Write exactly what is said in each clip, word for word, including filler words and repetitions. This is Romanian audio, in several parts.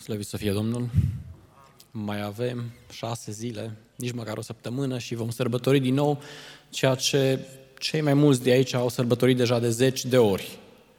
Slăvit să fie Domnul! Mai avem șase zile, nici măcar o săptămână și vom sărbători din nou ceea ce cei mai mulți de aici au sărbătorit deja de zeci de ori.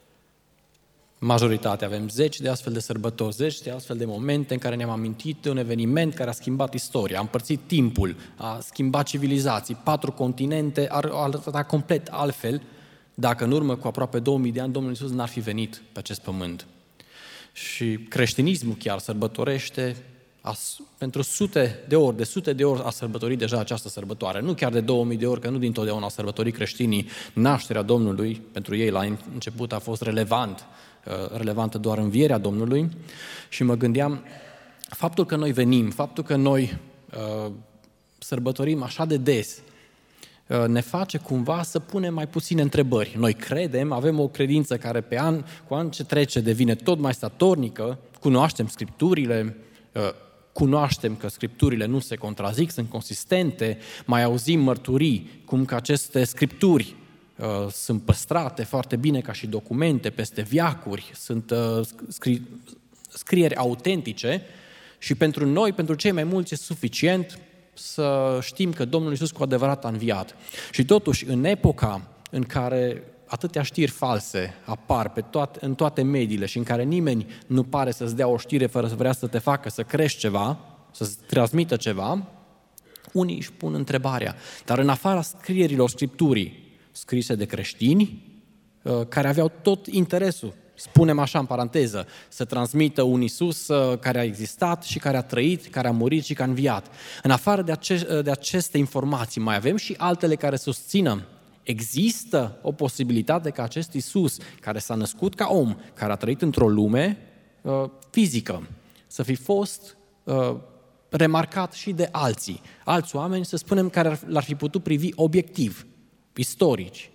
Majoritatea avem zeci de astfel de sărbători, zeci de astfel de momente în care ne-am amintit de un eveniment care a schimbat istoria, a împărțit timpul, a schimbat civilizații, patru continente, ar arăta complet altfel dacă în urmă cu aproape două mii de ani Domnul Iisus n-ar fi venit pe acest pământ. Și creștinismul chiar sărbătorește as, pentru sute de ori, de sute de ori a sărbătorit deja această sărbătoare. Nu chiar de două mii de ori, că nu dintotdeauna au sărbătorit creștinii nașterea Domnului. Pentru ei la început a fost relevant, relevantă doar învierea Domnului. Și mă gândeam, faptul că noi venim, faptul că noi uh, sărbătorim așa de des, ne face cumva să punem mai puține întrebări. Noi credem, avem o credință care pe an, cu an ce trece devine tot mai statornică, cunoaștem Scripturile, cunoaștem că Scripturile nu se contrazic, sunt consistente, mai auzim mărturii, cum că aceste Scripturi uh, sunt păstrate foarte bine ca și documente peste veacuri, sunt uh, scri- scrieri autentice și pentru noi, pentru cei mai mulți, e suficient să știm că Domnul Iisus cu adevărat a înviat. Și totuși, în epoca în care atâtea știri false apar pe toate, în toate mediile și în care nimeni nu pare să-ți dea o știre fără să vrea să te facă să crești ceva, să-ți transmită ceva, unii își pun întrebarea. Dar în afara scrierilor Scripturii scrise de creștini, care aveau tot interesul, spunem așa în paranteză, să transmită un Iisus care a existat și care a trăit, care a murit și care a înviat. În afară de, ace- de aceste informații, mai avem și altele care susțină. Există o posibilitate ca acest Iisus, care s-a născut ca om, care a trăit într-o lume uh, fizică, să fi fost uh, remarcat și de alții. Alți oameni, să spunem, care l-ar fi putut privi obiectiv, istorici.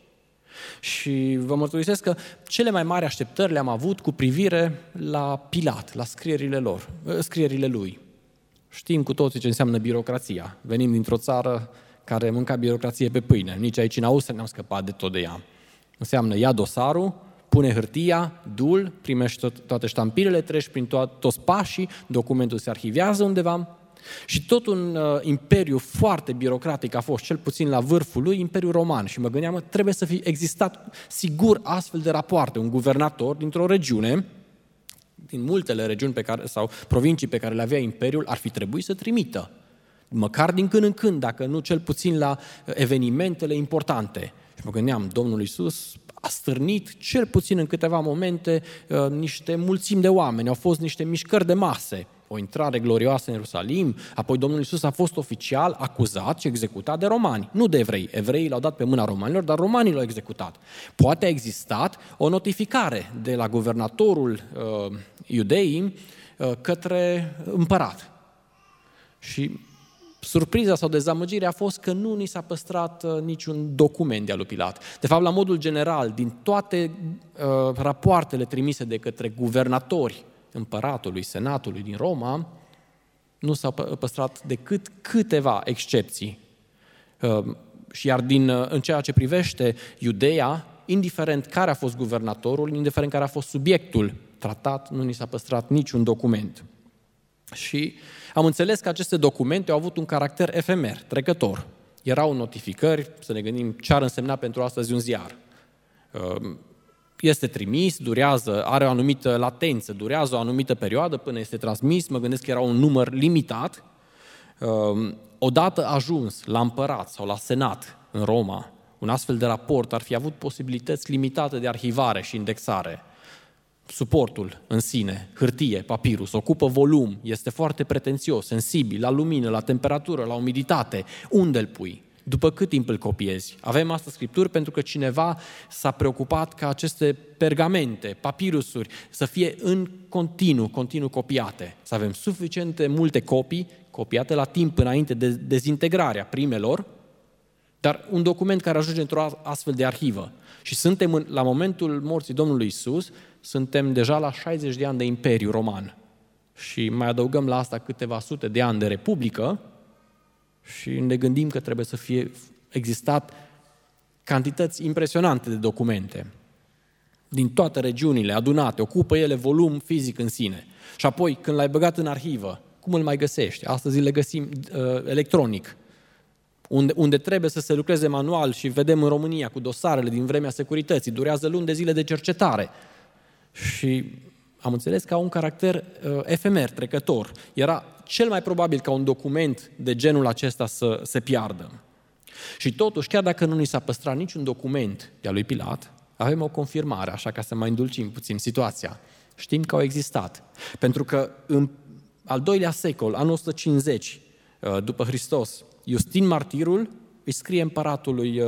Și vă mărturisesc că cele mai mari așteptări le-am avut cu privire la Pilat, la scrierile lor, scrierile lui. Știm cu toții ce înseamnă birocrația. Venim dintr-o țară care mânca birocrație pe pâine. Nici aici în Austria n-am scăpat de tot de ea. Înseamnă ia dosarul, pune hârtia, du-l, primești tot, toate ștampilele, treci prin to- toți pașii, documentul se arhivează undeva. Și tot un uh, imperiu foarte birocratic a fost, cel puțin la vârful lui, Imperiul Roman. Și mă gândeam, trebuie să fi existat sigur astfel de rapoarte. Un guvernator dintr-o regiune, din multele regiuni pe care, sau provincii pe care le avea Imperiul, ar fi trebuit să trimită. Măcar din când în când, dacă nu cel puțin la evenimentele importante. Și mă gândeam, Domnul Iisus a stârnit cel puțin în câteva momente uh, niște mulțimi de oameni, au fost niște mișcări de mase, o intrare glorioasă în Ierusalim, apoi Domnul Iisus a fost oficial acuzat și executat de romani, nu de evrei. Evreii l-au dat pe mâna romanilor, dar romanii l-au executat. Poate a existat o notificare de la guvernatorul uh, iudeii uh, către împărat. Și surpriza sau dezamăgirea a fost că nu ni s-a păstrat uh, niciun document de-a lui Pilat. De fapt, la modul general, din toate uh, rapoartele trimise de către guvernatori împăratului, senatului din Roma, nu s-au păstrat decât câteva excepții. Uh, și iar din, uh, în ceea ce privește Iudeea, indiferent care a fost guvernatorul, indiferent care a fost subiectul tratat, nu ni s-a păstrat niciun document. Și am înțeles că aceste documente au avut un caracter efemer, trecător. Erau notificări, să ne gândim ce ar însemna pentru astăzi un ziar. Este trimis, durează, are o anumită latență, durează o anumită perioadă până este transmis, mă gândesc că era un număr limitat. Odată ajuns la împărat sau la senat în Roma, un astfel de raport ar fi avut posibilități limitate de arhivare și indexare. Suportul în sine, hârtie, papirus, ocupă volum, este foarte pretențios, sensibil la lumină, la temperatură, la umiditate. Unde îl pui? După cât timp îl copiezi? Avem astăzi Scripturi pentru că cineva s-a preocupat ca aceste pergamente, papirusuri, să fie în continuu, continuu copiate. Să avem suficiente multe copii, copiate la timp înainte de dezintegrarea primelor, dar un document care ajunge într-o astfel de arhivă. Și suntem în, la momentul morții Domnului Iisus, suntem deja la șaizeci de ani de Imperiu Roman. Și mai adăugăm la asta câteva sute de ani de Republică și ne gândim că trebuie să fie existat cantități impresionante de documente. din toate regiunile adunate, ocupă ele volum fizic în sine. Și apoi, când l-ai băgat în arhivă, cum îl mai găsești? Astăzi le găsim uh, electronic, unde, unde trebuie să se lucreze manual și vedem în România cu dosarele din vremea securității, durează luni de zile de cercetare. Și am înțeles că au un caracter uh, efemer, trecător. Era cel mai probabil ca un document de genul acesta să se piardă. Și totuși, chiar dacă nu ni s-a păstrat niciun document de-a lui Pilat, avem o confirmare, așa ca să mai îndulcim puțin situația. Știm că au existat. Pentru că în al doilea secol, anul o sută cincizeci după Hristos, Iustin Martirul îi scrie împăratului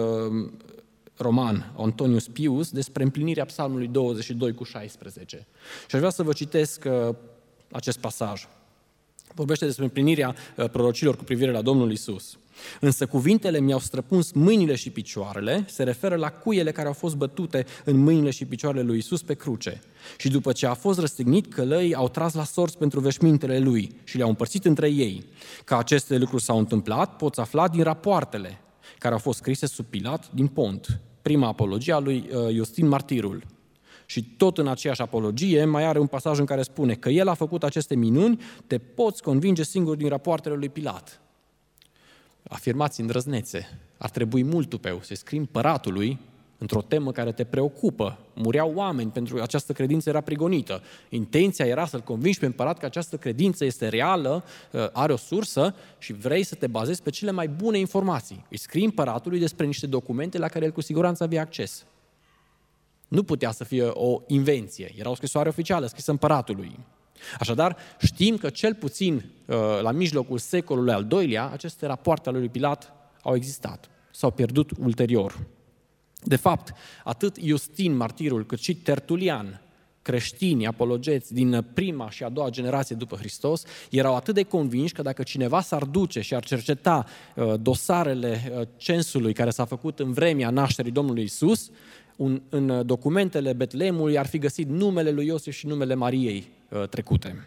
roman Antonius Pius despre împlinirea Psalmului douăzeci și doi cu șaisprezece. Și aș vrea să vă citesc acest pasaj. Vorbește despre împlinirea prorocilor cu privire la Domnul Iisus. Însă cuvintele mi-au străpuns mâinile și picioarele, se referă la cuiele care au fost bătute în mâinile și picioarele lui Iisus pe cruce. Și după ce a fost răstignit, călăii au tras la sorți pentru veșmintele lui și le-au împărțit între ei. Că aceste lucruri s-au întâmplat, poți afla din rapoartele care au fost scrise sub Pilat din Pont, prima apologie a lui Iustin Martirul. Și tot în aceeași apologie mai are un pasaj în care spune că el a făcut aceste minuni, te poți convinge singur din rapoartele lui Pilat. Afirmații îndrăznețe. Ar trebui mult tupeu să scrii împăratului într-o temă care te preocupă. Mureau oameni pentru această credință era prigonită. Intenția era să-l convingi pe împărat că această credință este reală, are o sursă și vrei să te bazezi pe cele mai bune informații. Îi scrii împăratului despre niște documente la care el cu siguranță avea acces. Nu putea să fie o invenție. Era o scrisoare oficială scrisă împăratului. Așadar, știm că cel puțin la mijlocul secolului al doilea, aceste rapoarte ale lui Pilat au existat. S-au pierdut ulterior. De fapt, atât Iustin Martirul, cât și Tertulian, creștini, apologeți din prima și a doua generație după Hristos, erau atât de convinși că dacă cineva s-ar duce și ar cerceta dosarele censului care s-a făcut în vremea nașterii Domnului Iisus, Un, în documentele Betleemului ar fi găsit numele lui Iosif și numele Mariei uh, trecute.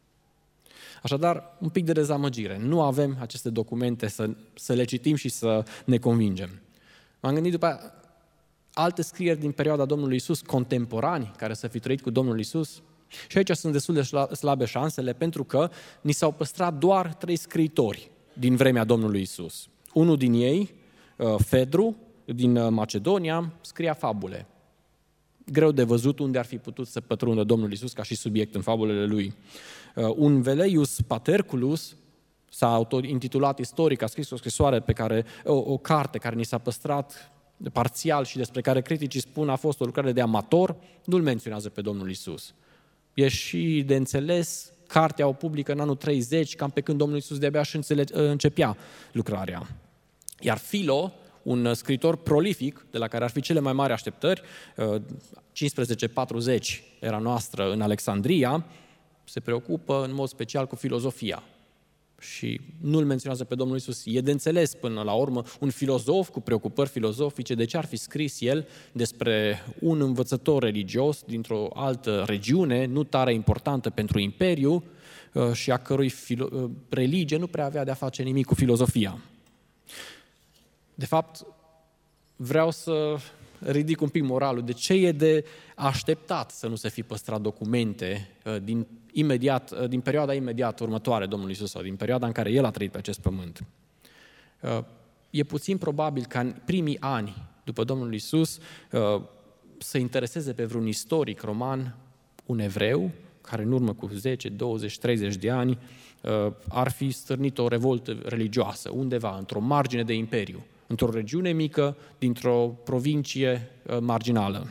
Așadar, un pic de dezamăgire. Nu avem aceste documente să, să le citim și să ne convingem. M-am gândit după aia, alte scrieri din perioada Domnului Iisus, contemporani, care să fi trăit cu Domnul Iisus. Și aici sunt destul de slabe șansele, pentru că ni s-au păstrat doar trei scriitori din vremea Domnului Iisus. Unul din ei, uh, Fedru, din Macedonia, scria fabule. Greu de văzut unde ar fi putut să pătrundă Domnul Iisus ca și subiect în fabulele lui. Un Velleius Paterculus s-a auto-intitulat istoric, a scris o scrisoare pe care, o, o carte care ni s-a păstrat parțial și despre care criticii spun a fost o lucrare de amator, nu-l menționează pe Domnul Iisus. E și de înțeles, cartea o publică în anul treizeci, cam pe când Domnul Iisus de-abia își începea lucrarea. Iar Filo, un scriitor prolific, de la care ar fi cele mai mari așteptări, cincisprezece patruzeci era noastră în Alexandria, se preocupă în mod special cu filozofia. Și nu-l menționează pe Domnul Iisus. E de înțeles până la urmă un filozof cu preocupări filozofice, de ce ar fi scris el despre un învățător religios dintr-o altă regiune, nu tare importantă pentru imperiu și a cărui filo- religie nu prea avea de-a face nimic cu filozofia. De fapt, vreau să ridic un pic moralul. De ce e de așteptat să nu se fi păstrat documente din, imediat, din perioada imediat următoare Domnului Iisus sau din perioada în care El a trăit pe acest pământ? E puțin probabil ca în primii ani după Domnul Iisus să intereseze pe vreun istoric roman un evreu care în urmă cu zece, douăzeci, treizeci de ani ar fi stârnit o revoltă religioasă undeva, într-o margine de imperiu, într-o regiune mică, dintr-o provincie marginală.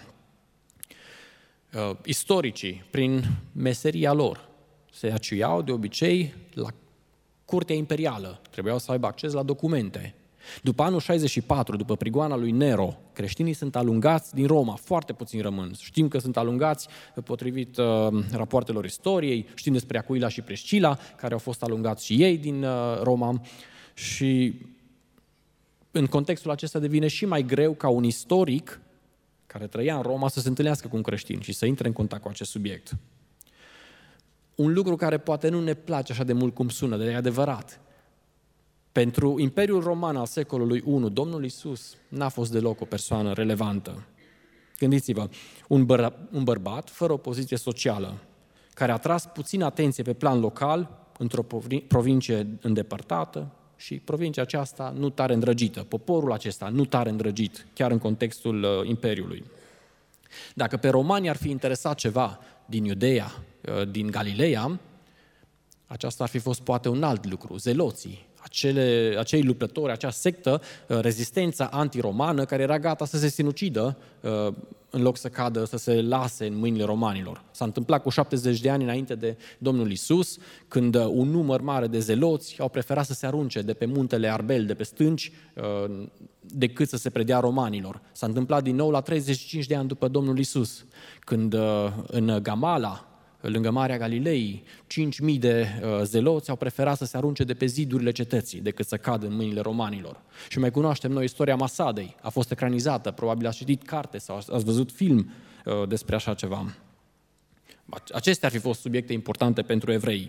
Istoricii, prin meseria lor, se aciuiau de obicei la curtea imperială, trebuiau să aibă acces la documente. După anul șaizeci și patru, după prigoana lui Nero, creștinii sunt alungați din Roma, foarte puțini rămân. Știm că sunt alungați potrivit uh, rapoartelor istoriei, știm despre Acuila și Priscila, care au fost alungați și ei din uh, Roma și în contextul acesta devine și mai greu ca un istoric care trăia în Roma să se întâlnească cu un creștin și să intre în contact cu acest subiect. Un lucru care poate nu ne place așa de mult cum sună, dar e adevărat. Pentru Imperiul Roman al secolului I, Domnul Iisus n-a fost deloc o persoană relevantă. Gândiți-vă, un, băr- un bărbat fără o poziție socială, care a tras puțin atenție pe plan local, într-o provincie îndepărtată și provincia aceasta nu tare îndrăgită, poporul acesta nu tare îndrăgit, chiar în contextul uh, Imperiului. Dacă pe romani ar fi interesat ceva din Iudeea, uh, din Galileea, aceasta ar fi fost poate un alt lucru, zeloții, acele, acei luptători, acea sectă, uh, rezistența antiromană, care era gata să se sinucidă uh, în loc să cadă, să se lase în mâinile romanilor. S-a întâmplat cu șaptezeci de ani înainte de Domnul Iisus, când un număr mare de zeloți au preferat să se arunce de pe muntele Arbel, de pe stânci, decât să se predea romanilor. S-a întâmplat din nou la treizeci și cinci de ani după Domnul Iisus, când în Gamala, lângă Marea Galilei, cinci mii de zeloți au preferat să se arunce de pe zidurile cetății decât să cadă în mâinile romanilor. Și mai cunoaștem noi istoria Masadei, a fost ecranizată, probabil ați citit carte sau ați văzut film despre așa ceva. Acestea ar fi fost subiecte importante pentru evrei.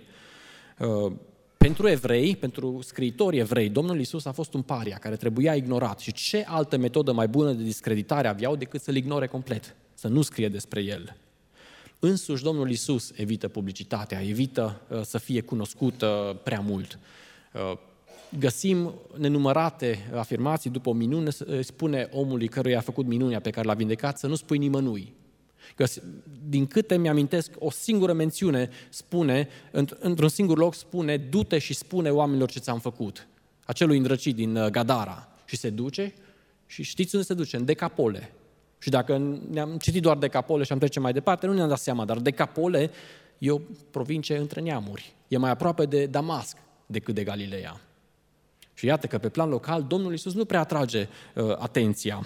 Pentru evrei, pentru scriitorii evrei, Domnul Iisus a fost un paria care trebuia ignorat. Și ce altă metodă mai bună de discreditare aveau decât să-l ignore complet, să nu scrie despre el. Însuși Domnul Iisus evită publicitatea, evită uh, să fie cunoscut uh, prea mult. Uh, găsim nenumărate afirmații după o minune, spune omului căruia a făcut minunea pe care l-a vindecat, să nu spui nimănui. Din câte mi-amintesc, o singură mențiune spune, într-un singur loc spune, du-te și spune oamenilor ce ți-am făcut. Acelui îndrăcit din Gadara. Și se duce și știți unde se duce? În Decapole. Și dacă ne-am citit doar Decapole și am trece mai departe, nu ne-am dat seama, dar Decapole e o provincie între neamuri. E mai aproape de Damasc decât de Galileea. Și iată că pe plan local Domnul Iisus nu prea atrage uh, atenția.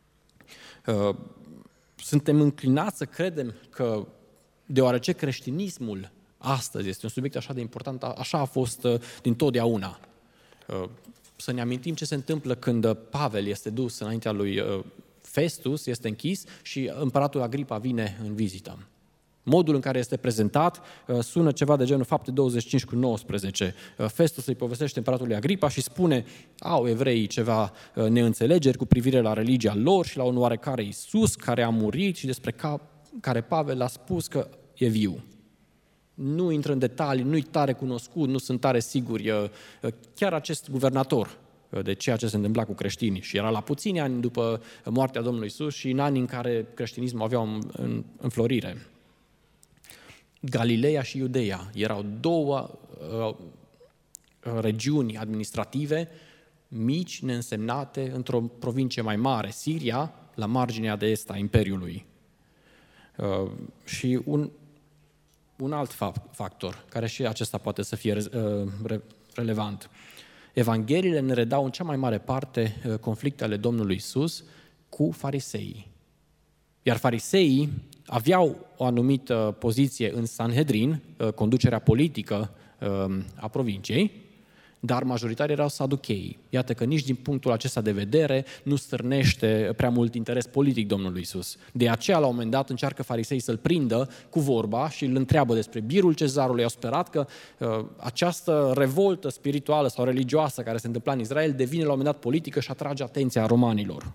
Uh, suntem înclinați să credem că, deoarece creștinismul astăzi este un subiect așa de important, așa a fost uh, dintotdeauna. Uh, să ne amintim ce se întâmplă când Pavel este dus înaintea lui uh, Festus, este închis și împăratul Agripa vine în vizită. Modul în care este prezentat sună ceva de genul Fapte douăzeci și cinci cu nouăsprezece. Festus îi povestește împăratului Agripa și spune: au evreii ceva neînțelegeri cu privire la religia lor și la un oarecare Iisus care a murit și despre care Pavel a spus că e viu. Nu intră în detalii, nu-i tare cunoscut, nu sunt tare siguri. Chiar acest guvernator de ceea ce se întâmpla cu creștinii și era la puțini ani după moartea Domnului Iisus și în anii în care creștinismul avea înflorire. Galileea și Iudeea erau două uh, regiuni administrative mici, neînsemnate, într-o provincie mai mare, Siria, la marginea de est a Imperiului. Uh, și un, un alt factor, care și acesta poate să fie uh, re, relevant. Evangheliile ne redau în cea mai mare parte conflicte ale Domnului Iisus cu fariseii. Iar fariseii aveau o anumită poziție în Sanhedrin, conducerea politică a provinciei, dar majoritarii erau saducheii. Iată că nici din punctul acesta de vedere nu stârnește prea mult interes politic Domnului Iisus. De aceea, la un moment dat, încearcă fariseii să-l prindă cu vorba și îl întreabă despre birul cezarului. Au sperat că uh, această revoltă spirituală sau religioasă care se întâmpla în Israel devine la un moment dat politică și atrage atenția romanilor.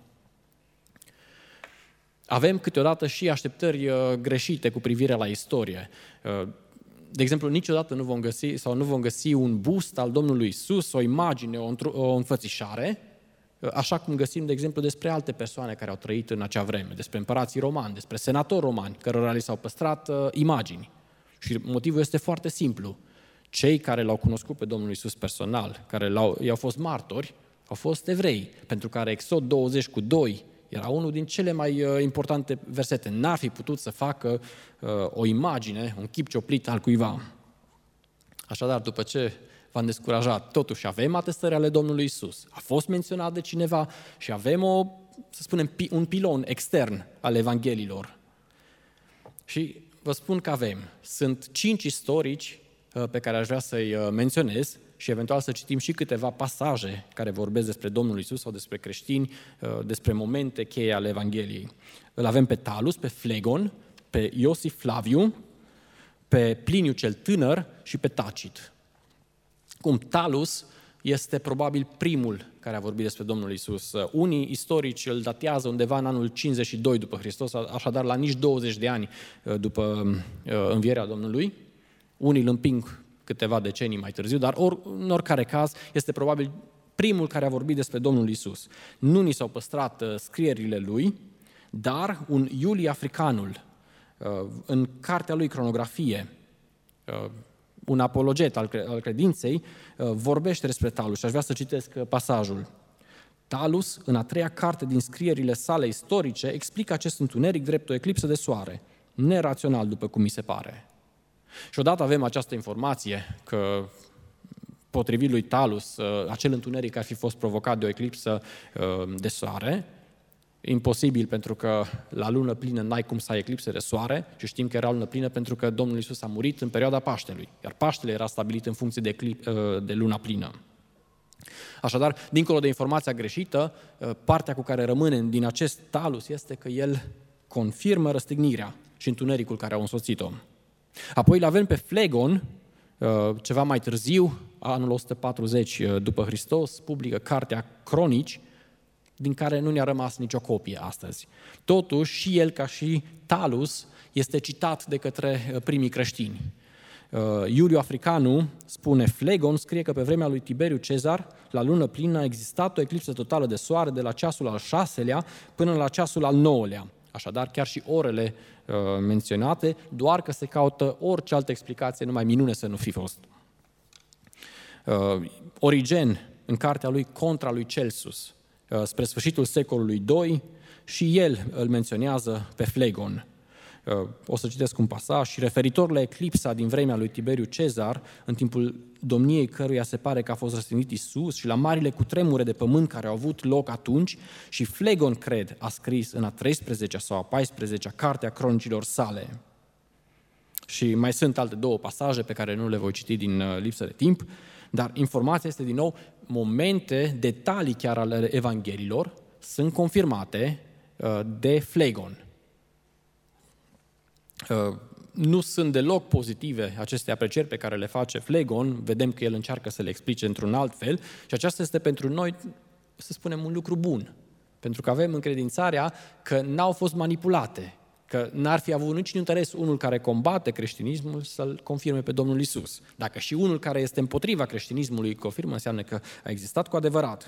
Avem câteodată și așteptări uh, greșite cu privire la istorie. Uh, De exemplu, niciodată nu vom găsi sau nu vom găsi un bust al Domnului Iisus, o imagine, o, o înfățișare, așa cum găsim, de exemplu, despre alte persoane care au trăit în acea vreme, despre împărații romani, despre senatori romani, cărora li s-au păstrat uh, imagini. Și motivul este foarte simplu. Cei care l-au cunoscut pe Domnul Iisus personal, care l-au, i-au fost martori, au fost evrei, pentru care Exod douăzeci cu doi era unul din cele mai uh, importante versete. N-ar fi putut să facă uh, o imagine, un chip cioplit al cuiva. Așadar, după ce v-am descurajat, totuși avem atestări ale Domnului Iisus. A fost menționat de cineva și avem o, să spunem, un pilon extern al Evangheliilor. Și vă spun că avem. Sunt cinci istorici uh, pe care aș vrea să-i uh, menționez și eventual să citim și câteva pasaje care vorbesc despre Domnul Iisus sau despre creștini, despre momente cheie ale Evangheliei. Îl avem pe Talus, pe Flegon, pe Iosif Flaviu, pe Pliniu cel Tânăr și pe Tacit. Cum Talus este probabil primul care a vorbit despre Domnul Iisus. Unii istorici îl datează undeva în anul cincizeci și doi după Hristos, așadar la nici douăzeci de ani după învierea Domnului. Unii îl împing câteva decenii mai târziu, dar or, în oricare caz este probabil primul care a vorbit despre Domnul Iisus. Nu ni s-au păstrat scrierile lui, dar un Iulie Africanul, în cartea lui Cronografie, un apologet al credinței, vorbește despre Talus și aș vrea să citesc pasajul. Talus, în a treia carte din scrierile sale istorice, explică acest întuneric drept o eclipsă de soare, nerațional după cum mi se pare. Și odată avem această informație că, potrivit lui Talus, acel întuneric ar fi fost provocat de o eclipsă de soare. Imposibil, pentru că la lună plină n-ai cum să ai eclipse de soare și știm că era lună plină pentru că Domnul Iisus a murit în perioada Paștelui, iar Paștele era stabilit în funcție de, eclip, de luna plină. Așadar, dincolo de informația greșită, partea cu care rămânem din acest Talus este că el confirmă răstignirea și întunericul care au însoțit-o. Apoi îl avem pe Flegon, ceva mai târziu, anul o sută patruzeci după Hristos, publică cartea Cronici, din care nu ne-a rămas nicio copie astăzi. Totuși, și el, ca și Talus, este citat de către primii creștini. Iuliu Africanu spune, Flegon scrie că pe vremea lui Tiberiu Cezar, la lună plină, a existat o eclipsă totală de soare de la ceasul al șaselea până la ceasul al nouălea. Așadar, chiar și orele uh, menționate, doar că se caută orice altă explicație, numai minune să nu fi fost. Uh, Origen, în cartea lui Contra lui Celsus, uh, spre sfârșitul secolului doi, și el îl menționează pe Flegon. Uh, o să citesc un pasaj. Și referitor la eclipsa din vremea lui Tiberiu Cezar, în timpul domniei căruia se pare că a fost răstignit Iisus, și la marile cutremure de pământ care au avut loc atunci, și Flegon, cred, a scris în a treisprezecea sau a paisprezecea carte a cronicilor sale. Și mai sunt alte două pasaje pe care nu le voi citi din lipsă de timp, dar informația este din nou, momente, detalii chiar ale Evangheliilor sunt confirmate de Flegon. Nu sunt deloc pozitive aceste aprecieri pe care le face Flegon, vedem că el încearcă să le explice într-un alt fel și aceasta este pentru noi, să spunem, un lucru bun, pentru că avem încredințarea că n-au fost manipulate, că n-ar fi avut nici interes unul care combate creștinismul să-l confirme pe Domnul Iisus. Dacă și unul care este împotriva creștinismului confirmă, înseamnă că a existat cu adevărat.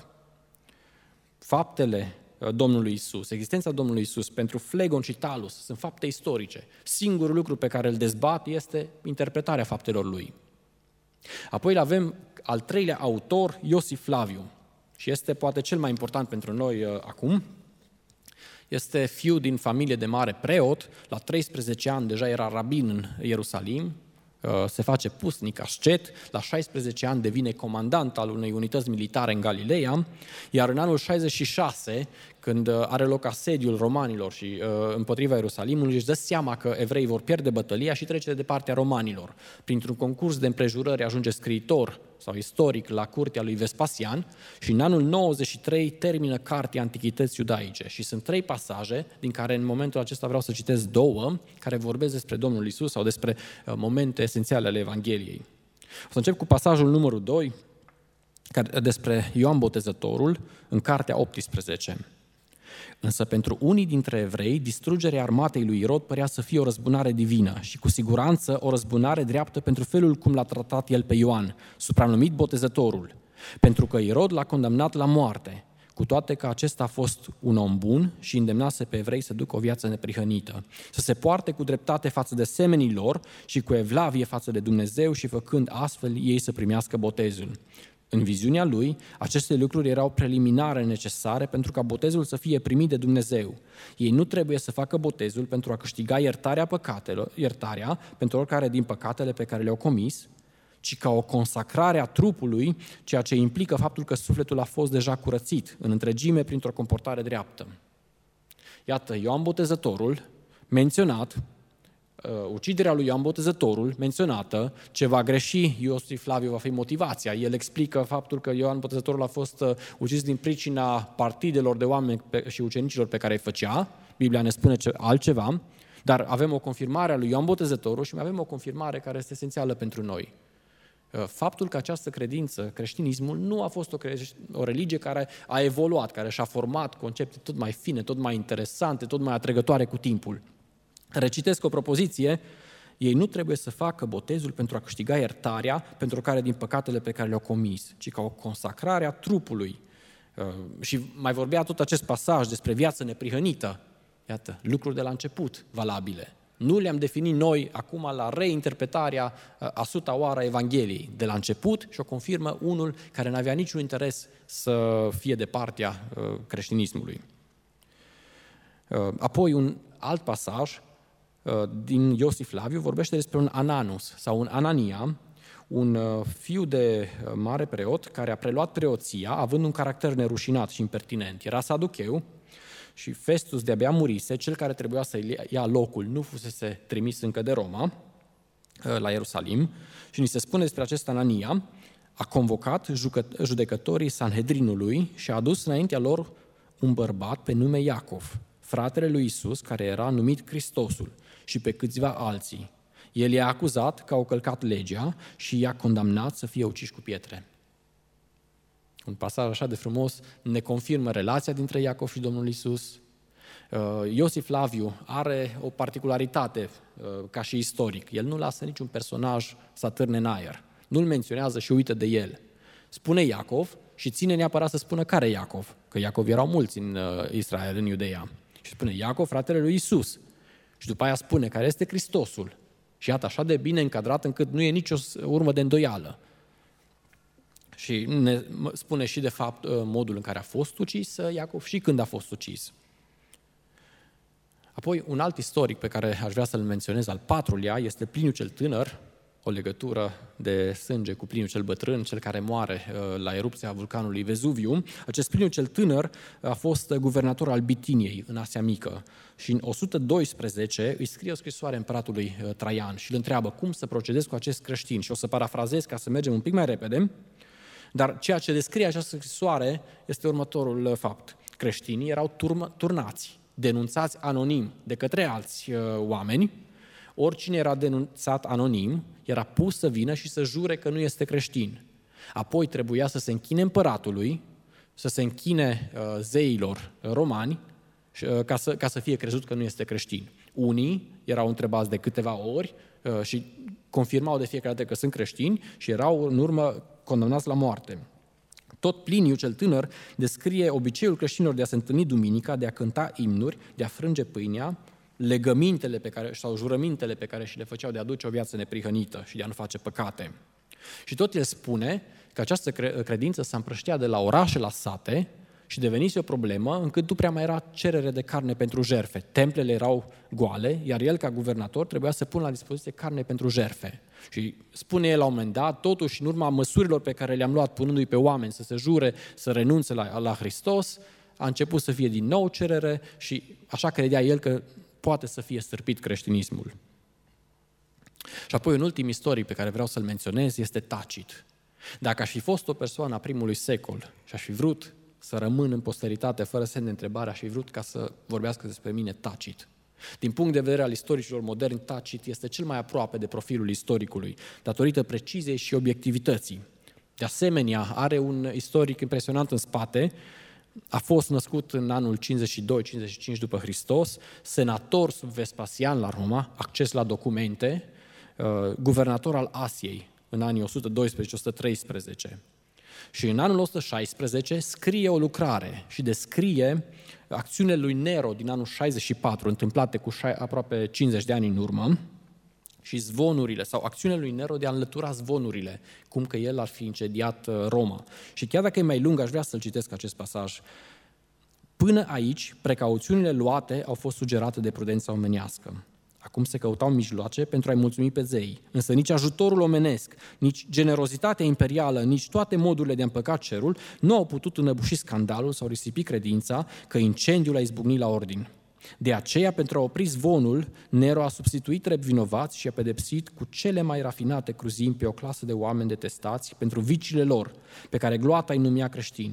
Faptele Domnului Iisus, existența Domnului Iisus pentru Flegon și Talus sunt fapte istorice. Singurul lucru pe care îl dezbat este interpretarea faptelor lui. Apoi îl avem al treilea autor, Iosif Flaviu, și este poate cel mai important pentru noi uh, acum. Este fiu din familie de mare preot, la treisprezece ani deja era rabin în Ierusalim, se face pusnic, ascet, la șaisprezece ani devine comandant al unei unități militare în Galileea, iar în anul șaizeci și șase, când are loc asediul romanilor și împotriva Ierusalimului, își dă seama că evreii vor pierde bătălia și trece de partea romanilor. Printr-un concurs de împrejurări ajunge scriitor sau istoric la curtea lui Vespasian și în anul nouăzeci și trei termină cartea Antichități Iudaice. Și sunt trei pasaje, din care în momentul acesta vreau să citesc două, care vorbesc despre Domnul Iisus sau despre momente esențiale ale Evangheliei. O să încep cu pasajul numărul doi, despre Ioan Botezătorul, în cartea optsprezece. Însă pentru unii dintre evrei, distrugerea armatei lui Irod părea să fie o răzbunare divină și cu siguranță o răzbunare dreaptă pentru felul cum l-a tratat el pe Ioan, supranumit Botezătorul, pentru că Irod l-a condamnat la moarte, cu toate că acesta a fost un om bun și îndemnase pe evrei să ducă o viață neprihănită, să se poarte cu dreptate față de semenii lor și cu evlavie față de Dumnezeu și făcând astfel ei să primească botezul. În viziunea lui, aceste lucruri erau preliminare necesare pentru ca botezul să fie primit de Dumnezeu. Ei nu trebuie să facă botezul pentru a câștiga iertarea păcatelor, iertarea pentru oricare din păcatele pe care le-au comis, ci ca o consacrare a trupului, ceea ce implică faptul că sufletul a fost deja curățit în întregime printr-o comportare dreaptă. Iată, Ioan Botezătorul, menționat, uciderea lui Ioan Botezătorul, menționată, ce va greși Iosif Flaviu va fi motivația. El explică faptul că Ioan Botezătorul a fost ucis din pricina partidelor de oameni și ucenicilor pe care îi făcea. Biblia ne spune altceva, dar avem o confirmare a lui Ioan Botezătorul și mai avem o confirmare care este esențială pentru noi. Faptul că această credință, creștinismul, nu a fost o, cre- o religie care a evoluat, care și-a format concepte tot mai fine, tot mai interesante, tot mai atrăgătoare cu timpul. Recitesc o propoziție: ei nu trebuie să facă botezul pentru a câștiga iertarea pentru care din păcatele pe care le-au comis, ci ca o consacrare a trupului. Și mai vorbea tot acest pasaj despre viață neprihănită. Iată, lucruri de la început valabile. Nu le-am definit noi acum la reinterpretarea a suta oară a Evangheliei. De la început și o confirmă unul care n-avea niciun interes să fie de partea creștinismului. Apoi un alt pasaj din Iosif Flaviu vorbește despre un Ananus sau un Anania, un fiu de mare preot care a preluat preoția având un caracter nerușinat și impertinent. Era saducheu și Festus de-abia murise, cel care trebuia să ia locul nu fusese trimis încă de Roma la Ierusalim și ni se spune despre acest Anania: a convocat judecătorii Sanhedrinului și a adus înaintea lor un bărbat pe nume Iacov, fratele lui Isus, care era numit Hristosul, și pe câțiva alții. El i-a acuzat că au călcat legea și i-a condamnat să fie uciși cu pietre. Un pasaj așa de frumos ne confirmă relația dintre Iacov și Domnul Iisus. Iosif Flaviu are o particularitate ca și istoric. El nu lasă niciun personaj să atârne în aer. Nu-l menționează și uită de el. Spune Iacov și ține neapărat să spună care Iacov, că Iacov erau mulți în Israel, în Iudeea. Și spune Iacov, fratele lui Isus. Și după aia spune care este Hristosul. Și iată, așa de bine încadrat încât nu e nicio urmă de îndoială. Și ne spune și, de fapt, modul în care a fost ucis Iacov și când a fost ucis. Apoi, un alt istoric pe care aș vrea să-l menționez, al patrulea, este Pliniu cel Tânăr, o legătură de sânge cu Pliniu cel Bătrân, cel care moare la erupția vulcanului Vezuviu. Acest Pliniu cel Tânăr a fost guvernator al Bitiniei, în Asia Mică, și în o sută doisprezece îi scrie o scrisoare împăratului Traian și îl întreabă cum să procedez cu acest creștin. Și o să parafrazez ca să mergem un pic mai repede, dar ceea ce descrie această scrisoare este următorul fapt. Creștinii erau turma, turnați, denunțați anonim de către alți uh, oameni. Oricine era denunțat anonim era pus să vină și să jure că nu este creștin. Apoi trebuia să se închine împăratului, să se închine uh, zeilor romani uh, ca, să, ca să fie crezut că nu este creștin. Unii erau întrebați de câteva ori uh, și confirmau de fiecare dată că sunt creștini și erau în urmă condamnați la moarte. Tot Pliniu cel Tânăr descrie obiceiul creștinilor de a se întâlni duminica, de a cânta imnuri, de a frânge pâinea, legămintele pe care, sau jurămintele pe care și le făceau de a aduce o viață neprihănită și de a nu face păcate. Și tot el spune că această credință s-a împrăștiat de la orașe la sate și devenise o problemă încât nu prea mai era cerere de carne pentru jerfe. Templele erau goale, iar el, ca guvernator, trebuia să pună la dispoziție carne pentru jerfe. Și spune el la un moment dat, totuși, în urma măsurilor pe care le-am luat punându-i pe oameni să se jure, să renunțe la, la Hristos, a început să fie din nou cerere și așa credea el că poate să fie stârpit creștinismul. Și apoi un ultim istoric pe care vreau să-l menționez este Tacit. Dacă aș fi fost o persoană a primului secol și aș fi vrut să rămân în posteritate fără semn de întrebare, aș fi vrut ca să vorbească despre mine Tacit. Din punct de vedere al istoricilor moderni, Tacit este cel mai aproape de profilul istoricului, datorită preciziei și obiectivității. De asemenea, are un istoric impresionant în spate. A fost născut în anul cincizeci și doi cincizeci și cinci după Hristos, senator sub Vespasian la Roma, acces la documente, guvernator al Asiei în anii o sută doisprezece - o sută treisprezece. Și în anul o sută șaisprezece scrie o lucrare și descrie acțiunile lui Nero din anul șaizeci și patru, întâmplate cu aproape cincizeci de ani în urmă, și zvonurile, sau acțiunile lui Nero de a înlătura zvonurile, cum că el ar fi incendiat Roma. Și chiar dacă e mai lung, aș vrea să-l citesc acest pasaj. Până aici, precauțiunile luate au fost sugerate de prudența omenească. Acum se căutau mijloace pentru a-i mulțumi pe zei, însă nici ajutorul omenesc, nici generozitatea imperială, nici toate modurile de a împăca cerul nu au putut înăbuși scandalul sau risipi credința că incendiul a izbucnit la ordin. De aceea, pentru a opri zvonul, Nero a substituit drept vinovați și a pedepsit cu cele mai rafinate cruzimi pe o clasă de oameni detestați pentru viciile lor, pe care gloata îi numea creștini.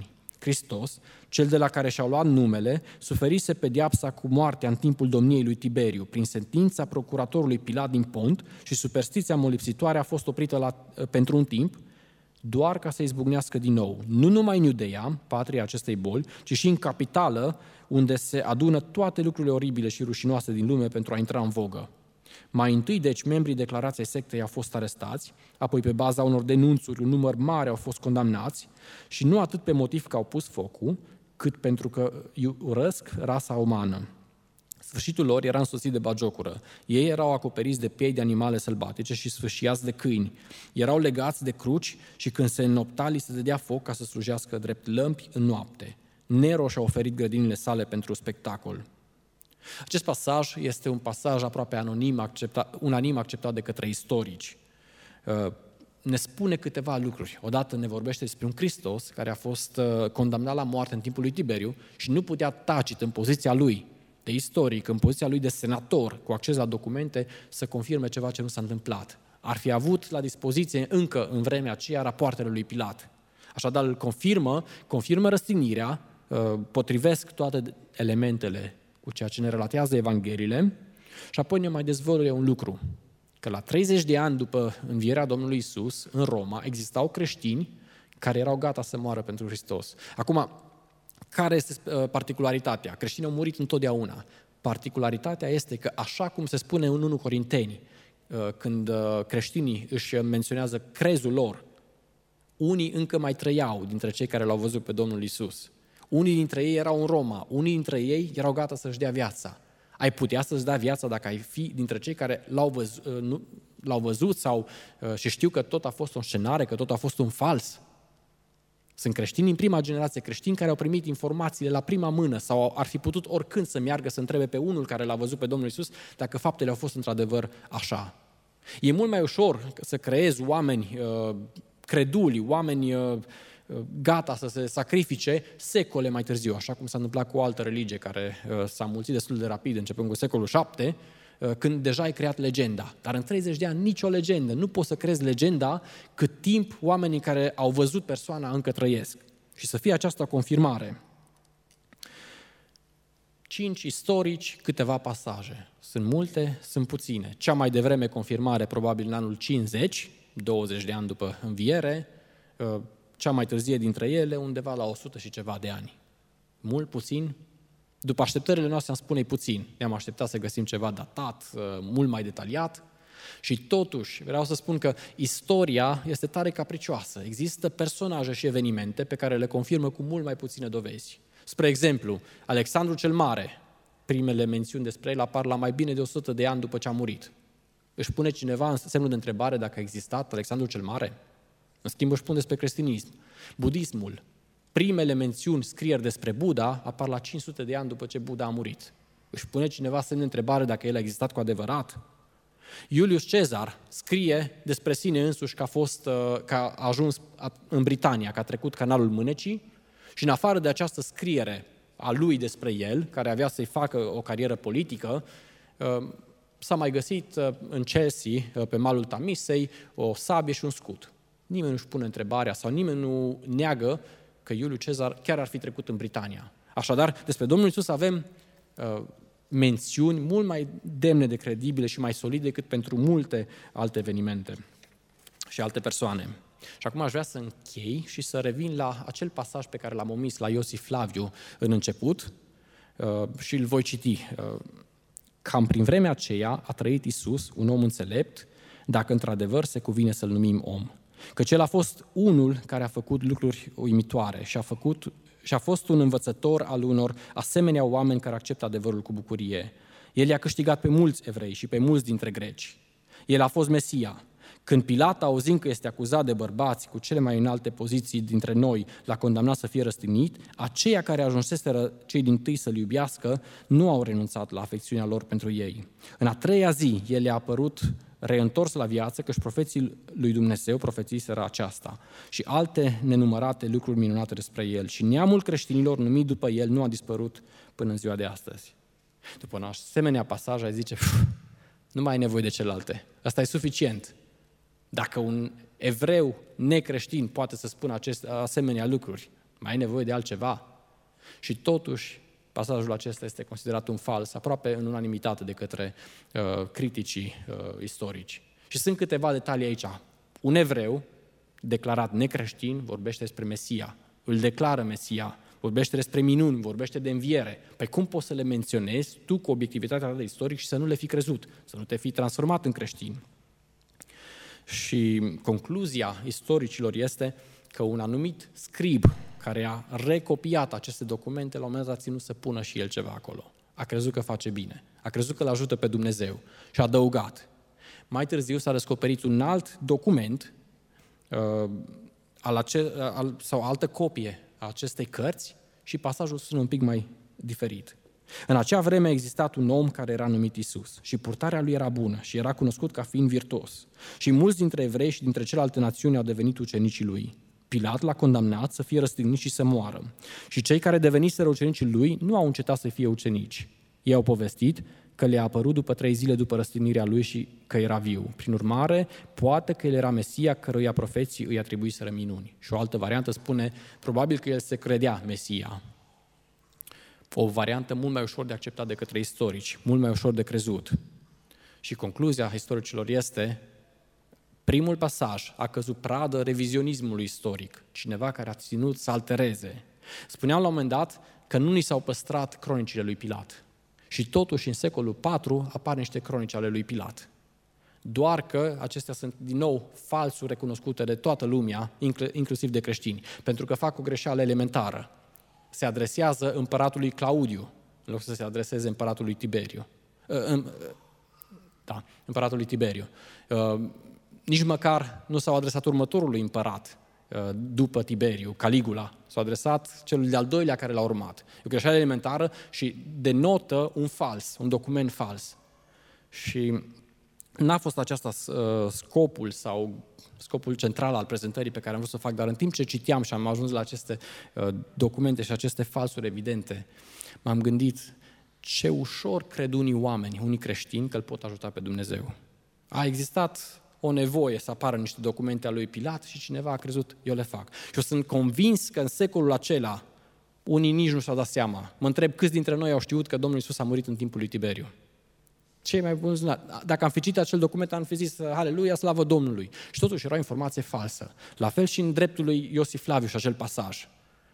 Hristos, cel de la care și-au luat numele, suferise pedeapsa cu moartea în timpul domniei lui Tiberiu. Prin sentința procuratorului Pilat din Pont și superstiția molipsitoare a fost oprită la, pentru un timp, doar ca să izbucnească din nou. Nu numai în Iudeea, patria acestei boli, ci și în capitală, unde se adună toate lucrurile oribile și rușinoase din lume pentru a intra în vogă. Mai întâi, deci, membrii declarației sectei au fost arestați, apoi pe baza unor denunțuri, un număr mare au fost condamnați și nu atât pe motiv că au pus focul, cât pentru că urăsc rasa umană. Sfârșitul lor era însoțit de bagiocură. Ei erau acoperiți de piei de animale sălbatice și sfâșiați de câini. Erau legați de cruci și când se înnopta, li se dădea foc ca să slujească drept lămpi în noapte. Nero și-a oferit grădinile sale pentru spectacol. Acest pasaj este un pasaj aproape anonim, acceptat, unanim acceptat de către istorici. Ne spune câteva lucruri. Odată ne vorbește despre un Hristos care a fost condamnat la moarte în timpul lui Tiberiu și nu putea tacit în poziția lui de istoric, în poziția lui de senator, cu acces la documente, să confirme ceva ce nu s-a întâmplat. Ar fi avut la dispoziție încă în vremea aceea rapoartele lui Pilat. Așadar îl confirmă, confirmă răstignirea, potrivesc toate elementele cu ceea ce ne relatează Evangheliile și apoi ne mai dezvăluie un lucru, că la treizeci de ani după învierea Domnului Iisus, în Roma, existau creștini care erau gata să moară pentru Hristos. Acum, care este particularitatea? Creștinii au murit întotdeauna. Particularitatea este că, așa cum se spune în întâi Corinteni, când creștinii își menționează crezul lor, unii încă mai trăiau dintre cei care l-au văzut pe Domnul Iisus. Unii dintre ei erau în Roma, unii dintre ei erau gata să-și dea viața. Ai putea să-ți dea viața dacă ai fi dintre cei care l-au văzut, nu, l-au văzut sau și știu că tot a fost o scenare, că tot a fost un fals. Sunt creștini în prima generație, creștini care au primit informațiile la prima mână sau ar fi putut oricând să meargă să întrebe pe unul care l-a văzut pe Domnul Iisus dacă faptele au fost într-adevăr așa. E mult mai ușor să creezi oameni uh, creduli, oameni uh, gata să se sacrifice secole mai târziu, așa cum s-a întâmplat cu o altă religie care uh, s-a mulțit destul de rapid, începând cu secolul șapte, uh, când deja ai creat legenda. Dar în treizeci de ani nicio legendă. Nu poți să crezi legenda cât timp oamenii care au văzut persoana încă trăiesc. Și să fie această confirmare. Cinci istorici, câteva pasaje. Sunt multe, sunt puține. Cea mai devreme confirmare probabil în anul cincizeci, douăzeci de ani după înviere, uh, cea mai târzie dintre ele, undeva la o sută și ceva de ani. Mult, puțin? După așteptările noastre am spune puțin. Ne-am așteptat să găsim ceva datat, mult mai detaliat. Și totuși, vreau să spun că istoria este tare capricioasă. Există personaje și evenimente pe care le confirmă cu mult mai puține dovezi. Spre exemplu, Alexandru cel Mare, primele mențiuni despre el apar la mai bine de o sută de ani după ce a murit. Își pune cineva în semnul de întrebare dacă a existat Alexandru cel Mare? În schimb, își pun despre creștinism. Budismul, primele mențiuni, scrieri despre Buddha, apar la cinci sute de ani după ce Buddha a murit. Își pune cineva semn de întrebare dacă el a existat cu adevărat? Iulius Cezar scrie despre sine însuși că a, fost, că a ajuns în Britania, că a trecut canalul Mânecii și în afară de această scriere a lui despre el, care avea să-i facă o carieră politică, s-a mai găsit în Chelsea, pe malul Tamisei, o sabie și un scut. Nimeni nu-și pune întrebarea sau nimeni nu neagă că Iuliu Cezar chiar ar fi trecut în Britania. Așadar, despre Domnul Iisus avem uh, mențiuni mult mai demne de credibile și mai solide decât pentru multe alte evenimente și alte persoane. Și acum aș vrea să închei și să revin la acel pasaj pe care l-am omis la Iosif Flaviu în început uh, și îl voi citi. Uh, Cam prin vremea aceea a trăit Iisus, un om înțelept, dacă într-adevăr se cuvine să-l numim om. Căci el a fost unul care a făcut lucruri uimitoare și a, făcut, și a fost un învățător al unor asemenea oameni care acceptă adevărul cu bucurie. El i-a câștigat pe mulți evrei și pe mulți dintre greci. El a fost Mesia. Când Pilat, auzind că este acuzat de bărbați cu cele mai înalte poziții dintre noi, l-a condamnat să fie răstignit, aceia care ajunseseră cei dintâi să-l iubească nu au renunțat la afecțiunea lor pentru ei. În a treia zi, el le-a apărut reîntors la viață, căci profeții lui Dumnezeu profetiseră aceasta și alte nenumărate lucruri minunate despre el. Și neamul creștinilor numit după el nu a dispărut până în ziua de astăzi. După un asemenea pasaj, ai zice, nu mai ai nevoie de celelalte. Asta e suficient. Dacă un evreu necreștin poate să spună aceste asemenea lucruri, Mai ai nevoie de altceva? Și totuși, pasajul acesta este considerat un fals, aproape în unanimitate de către uh, criticii uh, istorici. Și sunt câteva detalii aici. Un evreu, declarat necreștin, vorbește despre Mesia, îl declară Mesia, vorbește despre minuni, vorbește de înviere. Păi cum poți să le menționezi tu cu obiectivitatea ta de istoric și să nu le fi crezut, să nu te fi transformat în creștin? Și concluzia istoricilor este că un anumit scrib care a recopiat aceste documente, la un moment dat a ținut să pună și el ceva acolo. A crezut că face bine, a crezut că îl ajută pe Dumnezeu și a adăugat. Mai târziu s-a descoperit un alt document uh, al ace- al, sau altă copie a acestei cărți și pasajul sună un pic mai diferit. În acea vreme a existat un om care era numit Iisus și purtarea lui era bună și era cunoscut ca fiind virtuos. Și mulți dintre evrei și dintre celelalte națiuni au devenit ucenicii lui. Pilat l-a condamnat să fie răstignit și să moară. Și cei care deveniseră ucenicii lui nu au încetat să fie ucenici. Ei au povestit că le-a apărut după trei zile după răstignirea lui și că era viu. Prin urmare, poate că el era Mesia căruia profeții îi atribuiseră minuni. Și o altă variantă spune, probabil că el se credea Mesia. O variantă mult mai ușor de acceptat de către istorici, mult mai ușor de crezut. Și concluzia istoricilor este, primul pasaj a căzut pradă revizionismului istoric, cineva care a ținut să altereze. Spuneam la un moment dat că nu ni s-au păstrat cronicile lui Pilat. Și totuși, în secolul patru, apar niște cronici ale lui Pilat. Doar că acestea sunt, din nou, falsuri recunoscute de toată lumea, inclusiv de creștini, pentru că fac o greșeală elementară. Se adresează împăratului Claudiu, în loc să se adreseze împăratului Tiberiu. Da, împăratului Tiberiu. Nici măcar nu s-au adresat următorului împărat după Tiberiu, Caligula. S-au adresat celul de-al doilea care l-a urmat. E o greșeală elementară și denotă un fals, un document fals. Și n-a fost acesta scopul sau scopul central al prezentării pe care am vrut să o fac, dar în timp ce citeam și am ajuns la aceste documente și aceste falsuri evidente, m-am gândit ce ușor cred unii oameni, unii creștini, că îl pot ajuta pe Dumnezeu. A existat o nevoie să apară niște documente ale lui Pilat și cineva a crezut, eu le fac. Și eu sunt convins că în secolul acela unii nici nu și-au dat seama. Mă întreb câți dintre noi au știut că Domnul Iisus a murit în timpul lui Tiberiu. Cei mai buni, dacă am fi citit acel document, am fi zis, Haleluia, slavă Domnului. Și totuși era o informație falsă. La fel și în dreptul lui Iosif Flaviu și acel pasaj.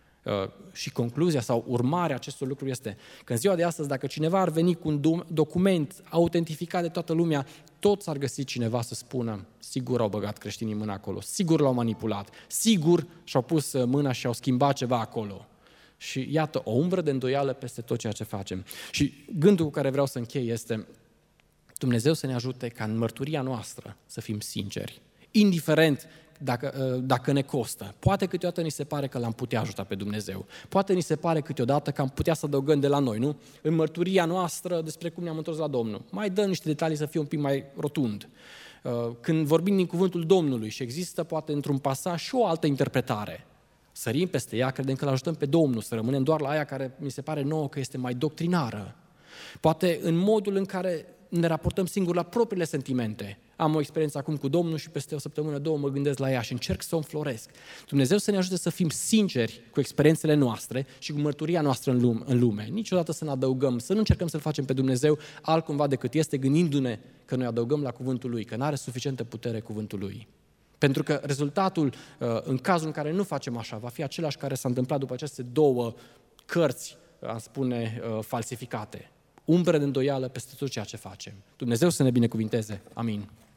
Și concluzia sau urmarea acestor lucruri este că în ziua de astăzi, dacă cineva ar veni cu un document autentificat de toată lumea, toți ar găsi cineva să spună, sigur au băgat creștinii mâna acolo, sigur l-au manipulat, sigur și-au pus mâna și au schimbat ceva acolo. Și iată, o umbră de îndoială peste tot ceea ce facem. Și gândul cu care vreau să închei este, Dumnezeu să ne ajute ca în mărturia noastră să fim sinceri, indiferent Dacă, dacă ne costă. Poate câteodată ni se pare că l-am putea ajuta pe Dumnezeu. Poate ni se pare câteodată că am putea să adăugăm de la noi, nu? În mărturia noastră despre cum ne-am întors la Domnul. Mai dăm niște detalii să fie un pic mai rotund. Când vorbim din cuvântul Domnului și există poate într-un pasaj și o altă interpretare, sărim peste ea, credem că l-ajutăm pe Domnul, să rămânem doar la aia care mi se pare nouă că este mai doctrinară. Poate în modul în care ne raportăm singur la propriile sentimente. Am o experiență acum cu Domnul și peste o săptămână, două mă gândesc la ea și încerc să o înfloresc. Dumnezeu să ne ajute să fim sinceri cu experiențele noastre și cu mărturia noastră în lume. În lume. Niciodată să ne adăugăm, să nu încercăm să-L facem pe Dumnezeu altcumva decât este, gândindu-ne că noi adăugăm la cuvântul Lui, că nu are suficientă putere cuvântul Lui. Pentru că rezultatul, în cazul în care nu facem așa, va fi același care s-a întâmplat după aceste două cărți, am spune, falsificate. Umbre de îndoială peste tot ceea ce facem. Dumnezeu să ne binecuvinteze. Amin.